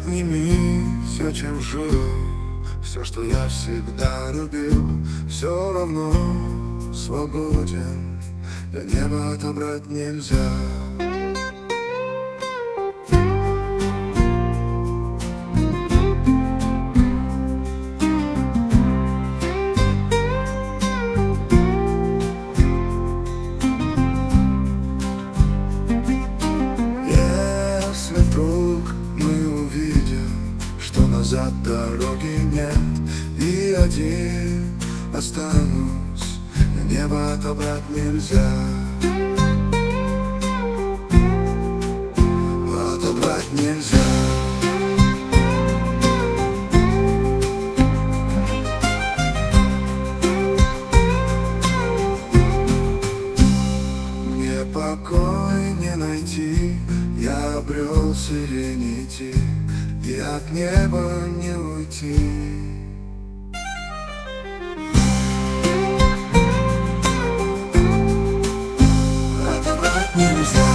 Отними все, чем жил, все, что я всегда любил, все равно свободен, да небо отобрать нельзя. Если вдруг мы увидим, что назад дороги нет, и один останусь, небо отобрать нельзя. Отобрать нельзя. Мне покой не найти, я обрел сиренити, и от неба не уйти. Отобрать нельзя.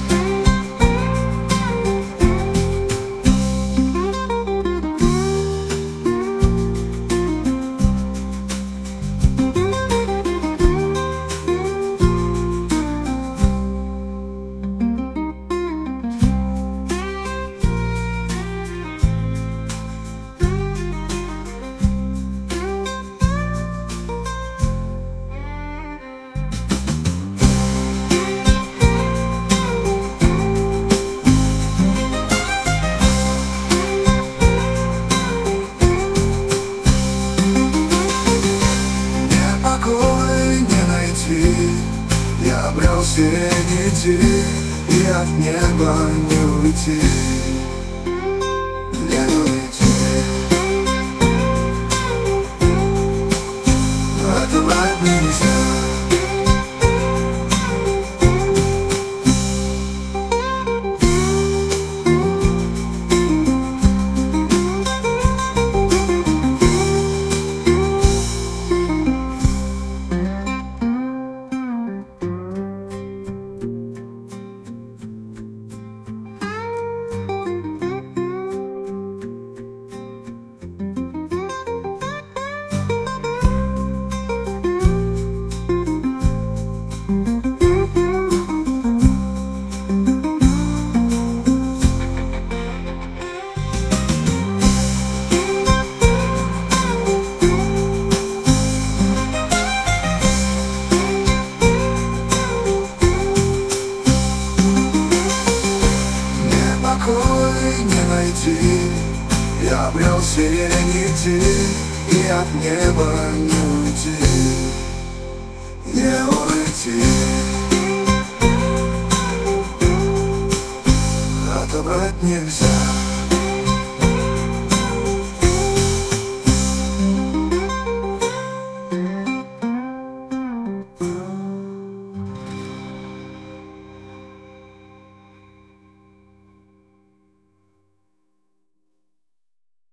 Я обрел сиренити, и от неба не уйти. Не уйти. Отобрать нельзя. Покой не найти, я обрел сиренити, и от неба не уйти. Не уйти. Отобрать нельзя.